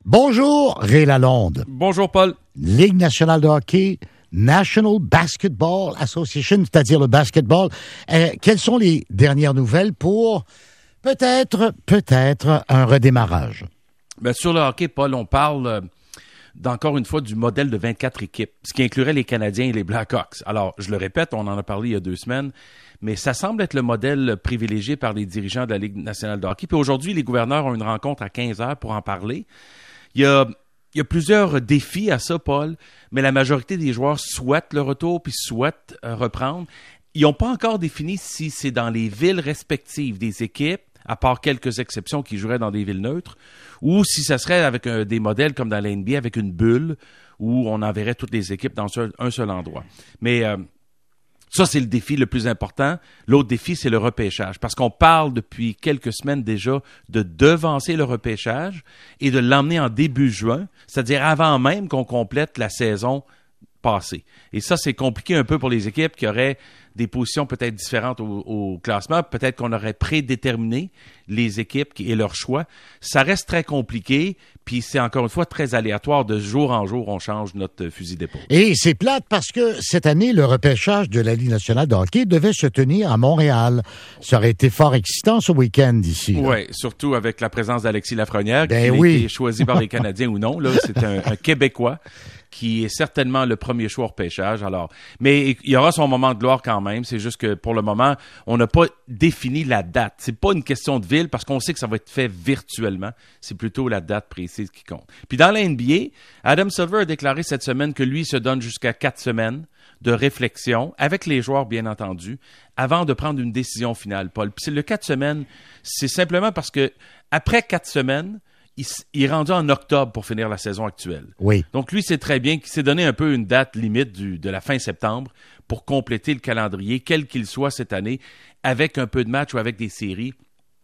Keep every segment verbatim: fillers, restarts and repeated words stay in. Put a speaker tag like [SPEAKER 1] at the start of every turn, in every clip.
[SPEAKER 1] Bonjour, Ray Lalonde.
[SPEAKER 2] Bonjour, Paul.
[SPEAKER 1] Ligue nationale de hockey, National Basketball Association, c'est-à-dire le basketball. Euh, quelles sont les dernières nouvelles pour peut-être, peut-être un redémarrage?
[SPEAKER 2] Bien, sur le hockey, Paul, on parle euh, d'encore une fois du modèle de vingt-quatre équipes, ce qui inclurait les Canadiens et les Blackhawks. Alors, je le répète, on en a parlé il y a deux semaines, mais ça semble être le modèle privilégié par les dirigeants de la Ligue nationale de hockey. Puis aujourd'hui, les gouverneurs ont une rencontre à quinze heures pour en parler. Il y a, il y a plusieurs défis à ça, Paul, mais la majorité des joueurs souhaitent le retour puis souhaitent euh, reprendre. Ils n'ont pas encore défini si c'est dans les villes respectives des équipes, à part quelques exceptions qui joueraient dans des villes neutres, ou si ça serait avec un, des modèles comme dans la N B A, avec une bulle, où on enverrait toutes les équipes dans un, un seul endroit. Mais euh, ça, c'est le défi le plus important. L'autre défi, c'est le repêchage. Parce qu'on parle depuis quelques semaines déjà de devancer le repêchage et de l'emmener en début juin, c'est-à-dire avant même qu'on complète la saison passée. Et ça, c'est compliqué un peu pour les équipes qui auraient des positions peut-être différentes au, au classement. Peut-être qu'on aurait prédéterminé les équipes et leurs choix. Ça reste très compliqué, puis c'est encore une fois très aléatoire. De jour en jour, on change notre fusil d'épaule.
[SPEAKER 1] Et c'est plate parce que cette année, le repêchage de la Ligue nationale de hockey devait se tenir à Montréal. Ça aurait été fort excitant ce week-end ici.
[SPEAKER 2] Oui, surtout avec la présence d'Alexis Lafrenière,
[SPEAKER 1] ben
[SPEAKER 2] qui
[SPEAKER 1] oui.
[SPEAKER 2] a été choisi par les Canadiens ou non. Là, c'est un, un Québécois qui est certainement le premier choix au repêchage. Alors, mais il y aura son moment de gloire quand même. C'est juste que pour le moment, on n'a pas défini la date. C'est pas une question de ville parce qu'on sait que ça va être fait virtuellement. C'est plutôt la date précise qui compte. Puis dans la N B A, Adam Silver a déclaré cette semaine que lui se donne jusqu'à quatre semaines de réflexion, avec les joueurs bien entendu, avant de prendre une décision finale, Paul. Puis le quatre semaines, c'est simplement parce que après quatre semaines, Il, il est rendu en octobre pour finir la saison actuelle.
[SPEAKER 1] Oui.
[SPEAKER 2] Donc, lui, c'est très bien qu'il s'est donné un peu une date limite du, de la fin septembre pour compléter le calendrier, quel qu'il soit cette année, avec un peu de match ou avec des séries.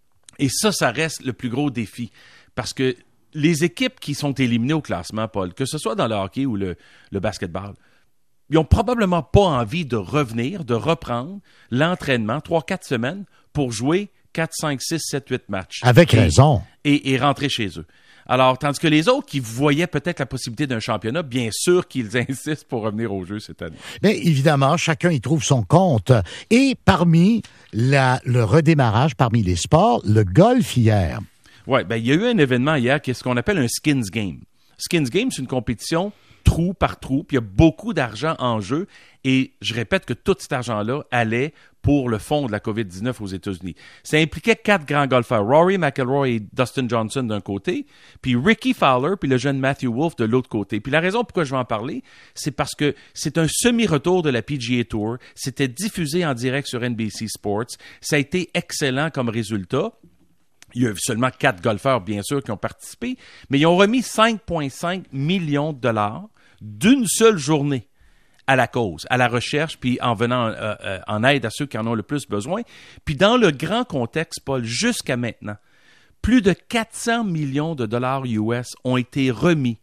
[SPEAKER 2] Et ça, ça reste le plus gros défi. Parce que les équipes qui sont éliminées au classement, Paul, que ce soit dans le hockey ou le, le basketball, ils n'ont probablement pas envie de revenir, de reprendre l'entraînement, trois, quatre semaines, pour jouer quatre, cinq, six, sept, huit matchs.
[SPEAKER 1] Avec
[SPEAKER 2] et,
[SPEAKER 1] raison.
[SPEAKER 2] Et, et rentrer chez eux. Alors, tandis que les autres qui voyaient peut-être la possibilité d'un championnat, bien sûr qu'ils insistent pour revenir au jeu cette année.
[SPEAKER 1] Mais évidemment, chacun y trouve son compte. Et parmi la, le redémarrage, parmi les sports, le golf hier.
[SPEAKER 2] Oui, ben il y a eu un événement hier qui est ce qu'on appelle un Skins Game. Skins Game, c'est une compétition trou par trou, puis il y a beaucoup d'argent en jeu. Et je répète que tout cet argent-là allait pour le fonds de la covid dix-neuf aux États-Unis. Ça impliquait quatre grands golfeurs, Rory McIlroy et Dustin Johnson d'un côté, puis Ricky Fowler, puis le jeune Matthew Wolff de l'autre côté. Puis la raison pourquoi je vais en parler, c'est parce que c'est un semi-retour de la P G A Tour. C'était diffusé en direct sur N B C Sports. Ça a été excellent comme résultat. Il y a eu seulement quatre golfeurs, bien sûr, qui ont participé, mais ils ont remis cinq virgule cinq millions de dollars d'une seule journée à la cause, à la recherche, puis en venant euh, euh, en aide à ceux qui en ont le plus besoin. Puis dans le grand contexte, Paul, jusqu'à maintenant, plus de quatre cents millions de dollars U S ont été remis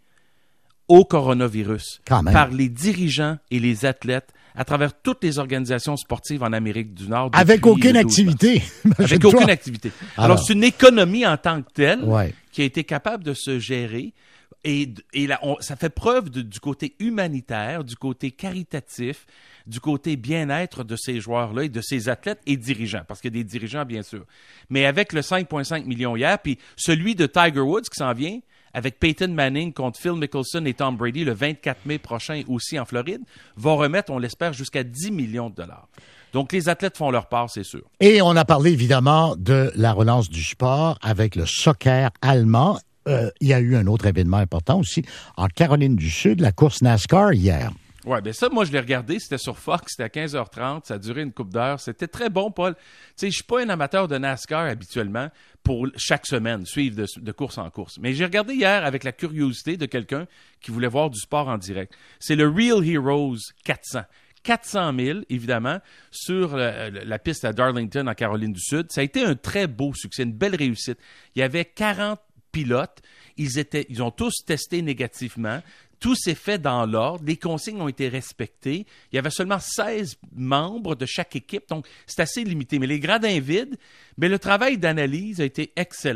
[SPEAKER 2] au coronavirus par les dirigeants et les athlètes à travers toutes les organisations sportives en Amérique du Nord.
[SPEAKER 1] Avec aucune activité.
[SPEAKER 2] Avec aucune activité. Alors, Alors, c'est une économie en tant que telle
[SPEAKER 1] ouais.
[SPEAKER 2] qui a été capable de se gérer. Et, et là, on, ça fait preuve de, du côté humanitaire, du côté caritatif, du côté bien-être de ces joueurs-là et de ces athlètes et dirigeants, parce qu'il y a des dirigeants, bien sûr. Mais avec le cinq virgule cinq millions hier, puis celui de Tiger Woods qui s'en vient, avec Peyton Manning contre Phil Mickelson et Tom Brady le vingt-quatre mai prochain aussi en Floride, va remettre, on l'espère, jusqu'à dix millions de dollars. Donc, les athlètes font leur part, c'est sûr.
[SPEAKER 1] Et on a parlé évidemment de la relance du sport avec le soccer allemand. Euh, il y a eu un autre événement important aussi en Caroline du Sud, la course NASCAR hier.
[SPEAKER 2] Oui, bien ça, moi, je l'ai regardé. C'était sur Fox, c'était à quinze heures trente. Ça a duré une couple d'heures. C'était très bon, Paul. Tu sais, je suis pas un amateur de NASCAR habituellement pour chaque semaine, suivre de, de course en course. Mais j'ai regardé hier avec la curiosité de quelqu'un qui voulait voir du sport en direct. C'est le Real Heroes quatre cents. quatre cent mille, évidemment, sur la, la piste à Darlington, en Caroline du Sud. Ça a été un très beau succès, une belle réussite. Il y avait quarante pilotes. Ils, étaient, ils ont tous testé négativement. Tout s'est fait dans l'ordre. Les consignes ont été respectées. Il y avait seulement seize membres de chaque équipe, donc c'est assez limité. Mais les gradins vides, mais le travail d'analyse a été excellent.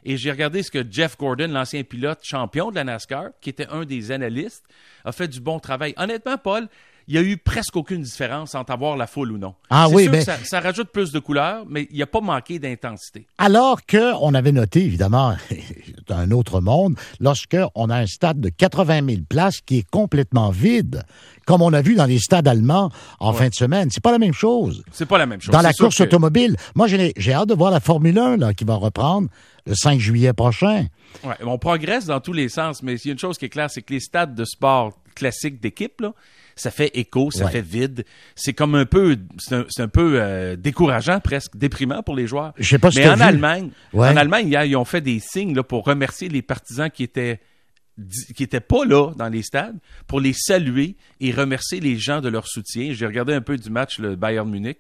[SPEAKER 2] Et j'ai regardé ce que Jeff Gordon, l'ancien pilote champion de la NASCAR, qui était un des analystes, a fait du bon travail. Honnêtement, Paul, il n'y a eu presque aucune différence entre avoir la foule ou non. Ah c'est oui, sûr mais... que ça, ça rajoute plus de couleurs, mais il n'y a pas manqué d'intensité.
[SPEAKER 1] Alors qu'on avait noté, évidemment, un autre monde, lorsqu'on a un stade de quatre-vingt mille places qui est complètement vide, comme on a vu dans les stades allemands en ouais. fin de semaine. C'est pas la même chose.
[SPEAKER 2] C'est pas la même chose.
[SPEAKER 1] Dans
[SPEAKER 2] c'est
[SPEAKER 1] la course
[SPEAKER 2] que...
[SPEAKER 1] automobile. Moi, j'ai, j'ai hâte de voir la Formule un là, qui va reprendre le cinq juillet prochain.
[SPEAKER 2] Ouais, on progresse dans tous les sens, mais il y a une chose qui est claire, c'est que les stades de sport classiques d'équipe, là, ça fait écho, ça ouais. fait vide. C'est comme un peu, c'est un, c'est un peu euh, décourageant, presque déprimant pour les joueurs.
[SPEAKER 1] Je sais pas si
[SPEAKER 2] Mais en
[SPEAKER 1] vu.
[SPEAKER 2] Allemagne,
[SPEAKER 1] ouais.
[SPEAKER 2] en Allemagne, hier, ils ont fait des signes là, pour remercier les partisans qui étaient qui étaient pas là dans les stades, pour les saluer et remercier les gens de leur soutien. J'ai regardé un peu du match le Bayern Munich.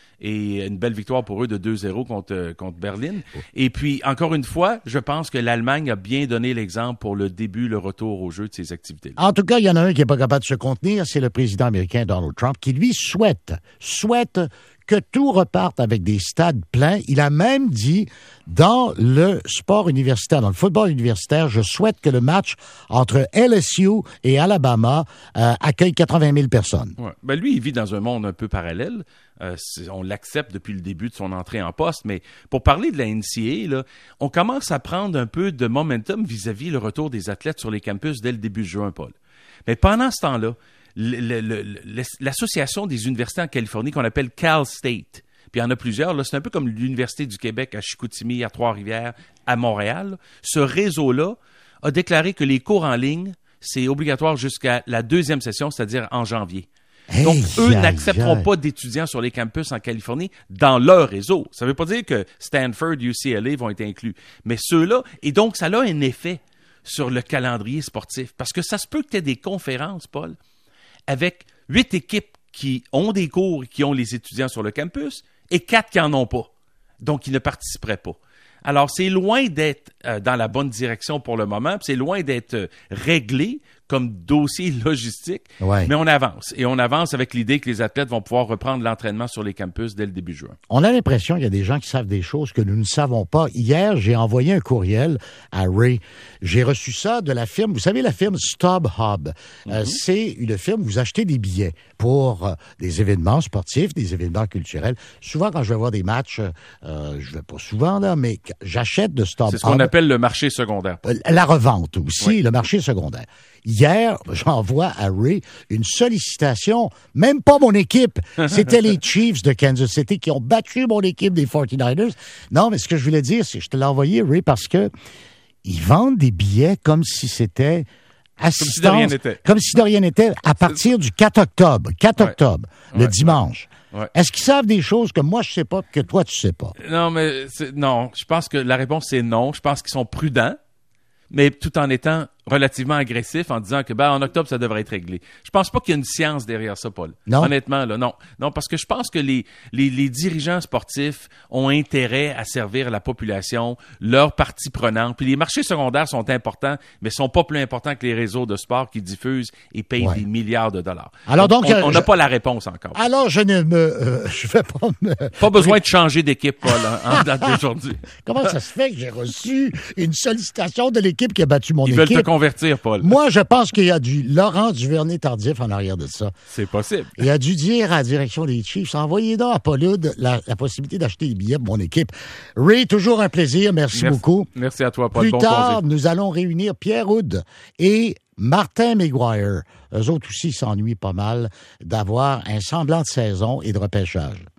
[SPEAKER 2] Et une belle victoire pour eux de deux zéro contre, contre Berlin. Et puis, encore une fois, je pense que l'Allemagne a bien donné l'exemple pour le début, le retour au jeu de ces activités-là.
[SPEAKER 1] En tout cas, il y en a un qui n'est pas capable de se contenir, c'est le président américain Donald Trump, qui lui souhaite, souhaite que tout reparte avec des stades pleins. Il a même dit, dans le sport universitaire, dans le football universitaire, je souhaite que le match entre L S U et Alabama euh, accueille quatre-vingt mille personnes.
[SPEAKER 2] Ouais. Ben lui, il vit dans un monde un peu parallèle. Euh, on l'accepte depuis le début de son entrée en poste, mais pour parler de la N C A A, là, on commence à prendre un peu de momentum vis-à-vis le retour des athlètes sur les campus dès le début de juin, Paul. Mais pendant ce temps-là, le, le, le, l'association des universités en Californie qu'on appelle Cal State, puis il y en a plusieurs, là, c'est un peu comme l'Université du Québec à Chicoutimi, à Trois-Rivières, à Montréal. Là. Ce réseau-là a déclaré que les cours en ligne, c'est obligatoire jusqu'à la deuxième session, c'est-à-dire en janvier.
[SPEAKER 1] Hey,
[SPEAKER 2] Donc, eux
[SPEAKER 1] aïe,
[SPEAKER 2] n'accepteront
[SPEAKER 1] aïe.
[SPEAKER 2] pas d'étudiants sur les campus en Californie dans leur réseau. Ça ne veut pas dire que Stanford, U C L A vont être inclus. Mais ceux-là, et donc ça a un effet sur le calendrier sportif. Parce que ça se peut que tu aies des conférences, Paul, avec huit équipes qui ont des cours et qui ont les étudiants sur le campus et quatre qui n'en ont pas. Donc, ils ne participeraient pas. Alors, c'est loin d'être euh, dans la bonne direction pour le moment, puis c'est loin d'être euh, réglé comme dossier logistique,
[SPEAKER 1] ouais.
[SPEAKER 2] mais on avance. Et on avance avec l'idée que les athlètes vont pouvoir reprendre l'entraînement sur les campus dès le début juin.
[SPEAKER 1] On a l'impression qu'il y a des gens qui savent des choses que nous ne savons pas. Hier, j'ai envoyé un courriel à Ray. J'ai reçu ça de la firme, vous savez, la firme StubHub. Mm-hmm. Euh, c'est une firme où vous achetez des billets pour euh, des événements sportifs, des événements culturels. Souvent, quand je vais voir des matchs, euh, je vais pas souvent, là, mais j'achète de StubHub.
[SPEAKER 2] C'est ce qu'on appelle le marché secondaire.
[SPEAKER 1] La revente aussi, oui. Le marché secondaire. Hier, j'envoie à Ray une sollicitation, même pas mon équipe. C'était les Chiefs de Kansas City qui ont battu mon équipe des forty-niners. Non, mais ce que je voulais dire, c'est que je te l'ai envoyé, Ray, parce que ils vendent des billets comme si c'était assistance. Comme si de rien n'était. Comme si de rien n'était à partir du quatre octobre. quatre octobre, ouais. le ouais, dimanche. Ouais. Ouais. Est-ce qu'ils savent des choses que moi je sais pas, que toi tu sais pas?
[SPEAKER 2] Non, mais c'est, non. Je pense que la réponse c'est non. Je pense qu'ils sont prudents, mais tout en étant relativement agressif en disant que ben en octobre ça devrait être réglé. Je pense pas qu'il y a une science derrière ça, Paul.
[SPEAKER 1] Non.
[SPEAKER 2] Honnêtement là, non. Non, parce que je pense que les les les dirigeants sportifs ont intérêt à servir la population, leurs parties prenantes. Puis les marchés secondaires sont importants, mais sont pas plus importants que les réseaux de sport qui diffusent et payent ouais. des milliards de dollars.
[SPEAKER 1] Alors donc,
[SPEAKER 2] donc on n'a
[SPEAKER 1] je...
[SPEAKER 2] pas la réponse encore.
[SPEAKER 1] Alors je ne me euh, je vais pas me
[SPEAKER 2] pas besoin de changer d'équipe, Paul, en, en date d'aujourd'hui.
[SPEAKER 1] Comment ça se fait que j'ai reçu une sollicitation de l'équipe qui a battu mon
[SPEAKER 2] Ils
[SPEAKER 1] équipe?
[SPEAKER 2] Ils veulent te convertir, Paul.
[SPEAKER 1] Moi, je pense qu'il y a du Laurent Duvernay-Tardif en arrière de ça.
[SPEAKER 2] C'est possible.
[SPEAKER 1] Il a dû dire à la direction des Chiefs, envoyez donc à Paulude la, la possibilité d'acheter des billets pour mon équipe. Ray, toujours un plaisir. Merci,
[SPEAKER 2] merci
[SPEAKER 1] beaucoup.
[SPEAKER 2] Merci à toi, Paul.
[SPEAKER 1] Plus
[SPEAKER 2] bon
[SPEAKER 1] tard,
[SPEAKER 2] congé.
[SPEAKER 1] Nous allons réunir Pierre Houd et Martin Maguire. Eux autres aussi s'ennuient pas mal d'avoir un semblant de saison et de repêchage.